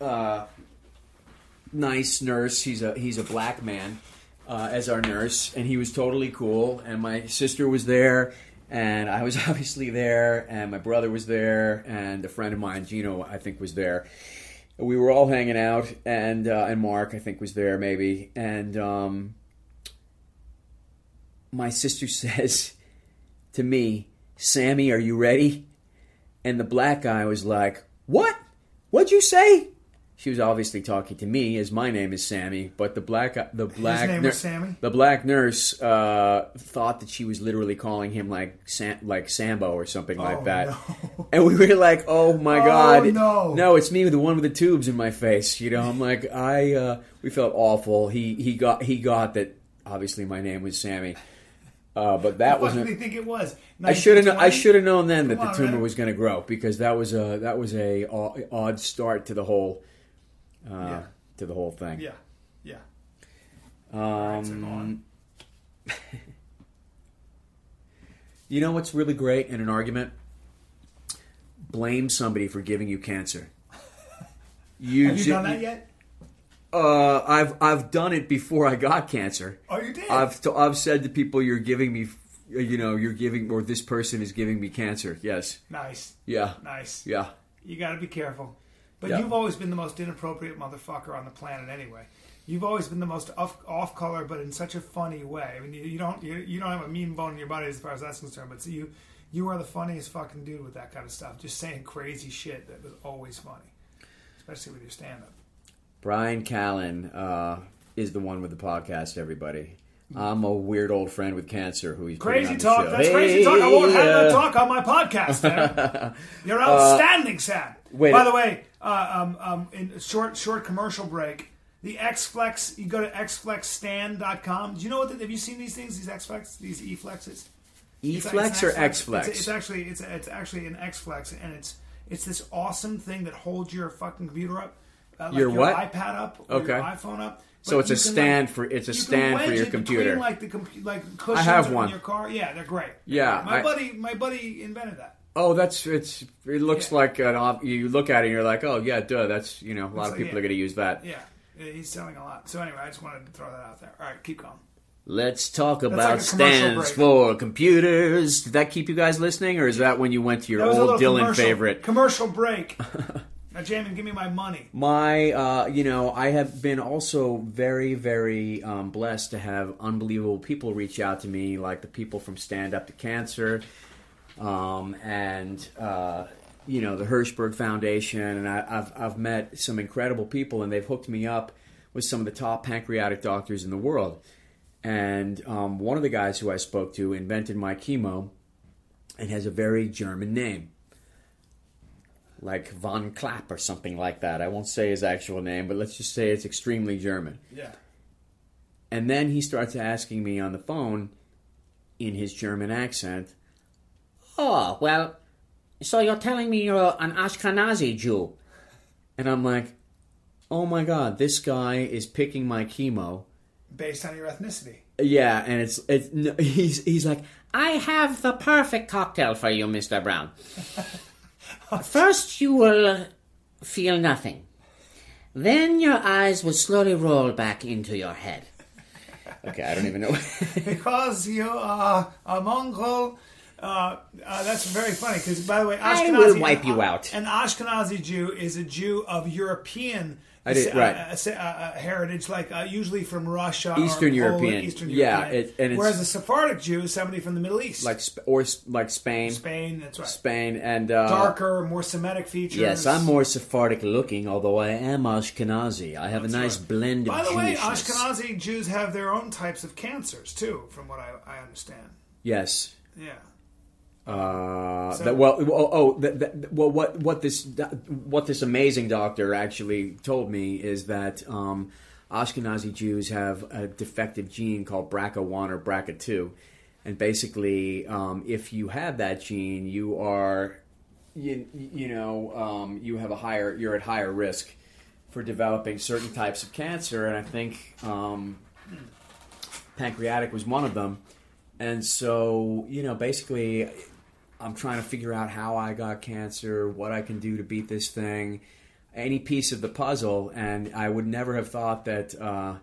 S2: nice nurse. He's a black man as our nurse. And he was totally cool. And my sister was there. And I was obviously there. And my brother was there. And a friend of mine, Gino, I think was there. We were all hanging out. And Mark, I think, was there maybe. And my sister says to me, "Sammy, are you ready?" And the black guy was like, "What? What'd you say?" She was obviously talking to me, as my name is Sammy, but the black nurse thought that she was literally calling him like Sambo or something like that. No. And we were like, "Oh my God, no, it's me, the one with the tubes in my face." I'm like, we felt awful. He got that obviously my name was Sammy. But that
S1: What
S2: wasn't.
S1: do you think it was?
S2: I should have known then that the
S1: on,
S2: tumor
S1: man.
S2: was going to grow, because that was a odd start to the whole
S1: Yeah.
S2: to the whole thing.
S1: Yeah. Yeah. All right, so go on.
S2: You know what's really great in an argument? Blame somebody for giving you cancer.
S1: Have you
S2: ju-
S1: done that yet?
S2: I've done it before I got cancer.
S1: Oh, you did?
S2: I've said to people, you're giving me, or this person is giving me cancer. Yes.
S1: Nice.
S2: Yeah.
S1: Nice.
S2: Yeah.
S1: You got to be careful. But
S2: Yeah.
S1: you've always been the most inappropriate motherfucker on the planet anyway. You've always been the most off color, but in such a funny way. I mean, you don't have a mean bone in your body as far as that's concerned. But you are the funniest fucking dude with that kind of stuff. Just saying crazy shit that was always funny, especially with your stand up.
S2: Brian Callen is the one with the podcast, everybody. I'm a weird old friend with cancer who he's putting
S1: Crazy
S2: on the
S1: talk.
S2: show.
S1: That's crazy talk. I won't have that talk on my podcast. Man. You're outstanding, Sam.
S2: wait.
S1: By the way, in a short commercial break, the X-Flex, you go to xflexstand.com. Do you know what? Have you seen these things? These X-Flex, these E-Flexes?
S2: E-Flex or X-Flex?
S1: It's actually an X-Flex, and it's this awesome thing that holds your fucking computer up, like
S2: Your what?
S1: iPad up, or
S2: Okay.
S1: your iPhone up.
S2: So
S1: But
S2: it's a
S1: you can,
S2: stand
S1: like,
S2: for
S1: you can
S2: your
S1: wedge it
S2: computer.
S1: between, like cushions
S2: I have
S1: in
S2: one.
S1: your car. Yeah, they're great.
S2: Yeah,
S1: my buddy invented that.
S2: Oh, it looks like you look at it and you're like, oh yeah, duh. That's a lot of
S1: like,
S2: people
S1: yeah.
S2: are going to use that.
S1: Yeah, he's selling a lot. So anyway, I just wanted to throw that out there. All right, keep going.
S2: Let's talk about
S1: like a commercial
S2: stands
S1: break.
S2: for computers. Did that keep you guys listening, or is that when you went to your
S1: That was a
S2: old
S1: little
S2: Dylan
S1: commercial,
S2: favorite?
S1: commercial break. Now, Jamin, give me my money.
S2: My, I have been also very, very blessed to have unbelievable people reach out to me, like the people from Stand Up to Cancer, and the Hirschberg Foundation, and I've met some incredible people, and they've hooked me up with some of the top pancreatic doctors in the world. And one of the guys who I spoke to invented my chemo, and has a very German name. Like Von Klapp or something like that. I won't say his actual name, but let's just say it's extremely German.
S1: Yeah.
S2: And then he starts asking me on the phone, in his German accent, oh, well, so you're telling me you're an Ashkenazi Jew? And I'm like, oh my God, this guy is picking my chemo.
S1: Based on your ethnicity.
S2: Yeah, and he's like, I have the perfect cocktail for you, Mr. Brown. First, you will feel nothing. Then your eyes will slowly roll back into your head. Okay, I don't even know.
S1: Because you are a Mongol. That's very funny. Because, by the way, Ashkenazi,
S2: I will wipe you out.
S1: An Ashkenazi Jew is a Jew of European heritage, like usually from Russia,
S2: Eastern
S1: or Poland,
S2: European.
S1: Eastern
S2: Yeah,
S1: European. Whereas a Sephardic Jew is somebody from the Middle East,
S2: like Spain.
S1: Spain. That's right.
S2: Spain and
S1: Darker, more Semitic features.
S2: Yes, I'm more Sephardic looking, although I am Ashkenazi. I have a nice blend of
S1: By the way,
S2: Jewishness.
S1: Ashkenazi Jews have their own types of cancers too, from what I understand.
S2: Yes.
S1: Yeah.
S2: What this amazing doctor actually told me is that Ashkenazi Jews have a defective gene called BRCA1 or BRCA2, and basically, if you have that gene, you are, you're at higher risk for developing certain types of cancer, and I think pancreatic was one of them. And so, basically, I'm trying to figure out how I got cancer, what I can do to beat this thing, any piece of the puzzle. And I would never have thought that,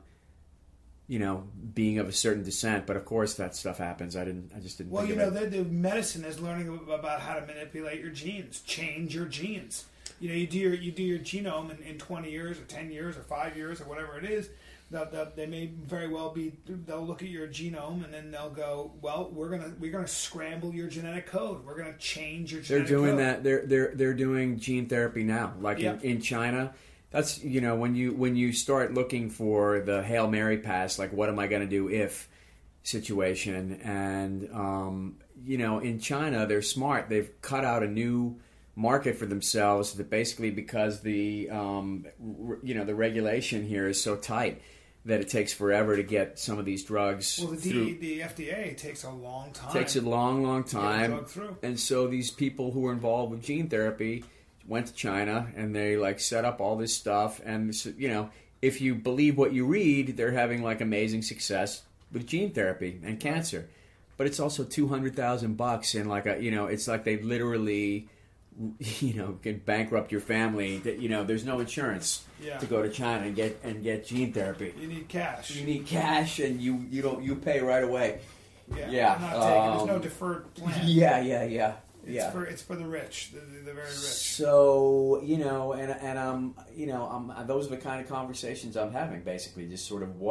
S2: being of a certain descent. But of course, that stuff happens. I just didn't.
S1: Well,
S2: think of it.
S1: the medicine is learning about how to manipulate your genes, change your genes. You do your genome in 20 years or 10 years or 5 years or whatever it is. They may very well be. They'll look at your genome and then they'll go, "Well, we're gonna scramble your genetic code. We're gonna change your genetic code."
S2: They're doing that. They're doing gene therapy now, like in China. That's when you start looking for the Hail Mary pass, like what am I going to do if situation, and in China they're smart. They've cut out a new market for themselves that basically because the the regulation here is so tight that it takes forever to get some of these drugs.
S1: Well,
S2: through.
S1: the FDA takes a long time.
S2: Takes a long
S1: to get a
S2: time.
S1: drug through.
S2: And so these people who were involved with gene therapy went to China and they like set up all this stuff. And you know, if you believe what you read, they're having like amazing success with gene therapy and cancer. But it's also $200,000 and like it's like they literally, can bankrupt your family. That there's no insurance to go to China and get gene therapy.
S1: You need cash.
S2: You need cash, and you pay right away.
S1: Yeah. There's no deferred plan.
S2: Yeah.
S1: It's for the rich, the very rich.
S2: So and I'm those are the kind of conversations I'm having. Basically, just sort of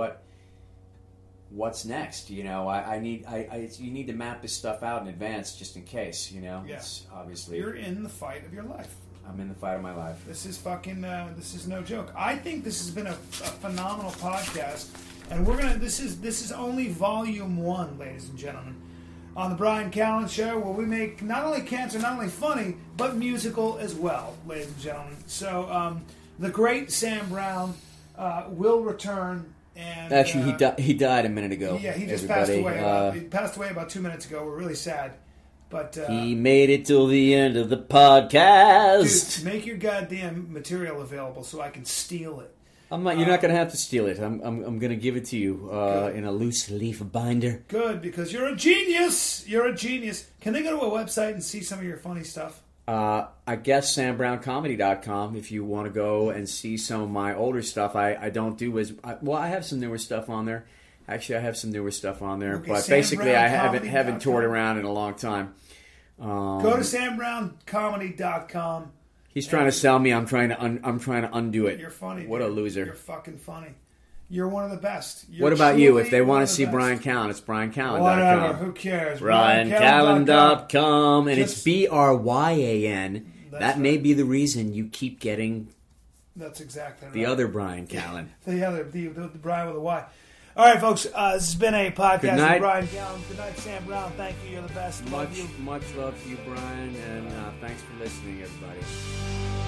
S2: what's next. You need to map this stuff out in advance, just in case. It's obviously
S1: you're in the fight of your life.
S2: I'm in the fight of my life.
S1: This is this is no joke. I think this has been a phenomenal podcast, and this is only volume 1, ladies and gentlemen, on the Bryan Callen Show, where we make not only cancer, not only funny, but musical as well, ladies and gentlemen. So the great Sam Brown will return. And
S2: actually, he died a minute ago.
S1: Yeah, he just passed away. He passed away about 2 minutes ago. We're really sad. But
S2: he made it till the end of the podcast.
S1: Dude, make your goddamn material available so I can steal it.
S2: I'm not. You're not going to have to steal it. I'm going to give it to you in a loose leaf binder.
S1: Good, because you're a genius. You're a genius. Can they go to a website and see some of your funny stuff?
S2: I guess SamBrownComedy.com if you want to go and see some of my older stuff. I don't do as well. I have some newer stuff on there. Actually, I have some newer stuff on there,
S1: okay,
S2: but basically, I haven't toured around in a long time.
S1: Go to SamBrownComedy.com.
S2: He's trying to sell me. I'm trying to undo it.
S1: You're funny.
S2: What
S1: dude.
S2: a loser.
S1: You're fucking funny. You're one of the best.
S2: What about you? If they want to see Bryan Callen, it's BryanCallen.com.
S1: Whatever. Who cares?
S2: BryanCallen.com. And it's BRYAN. That may be the reason you keep getting
S1: that's exactly right.
S2: The other Bryan Callen.
S1: the Bryan with a Y. All right, folks. This has been a podcast with Bryan Callen. Good night, Sam Brown. Thank you. You're the best.
S2: Much love to you, Bryan, and thanks for listening, everybody.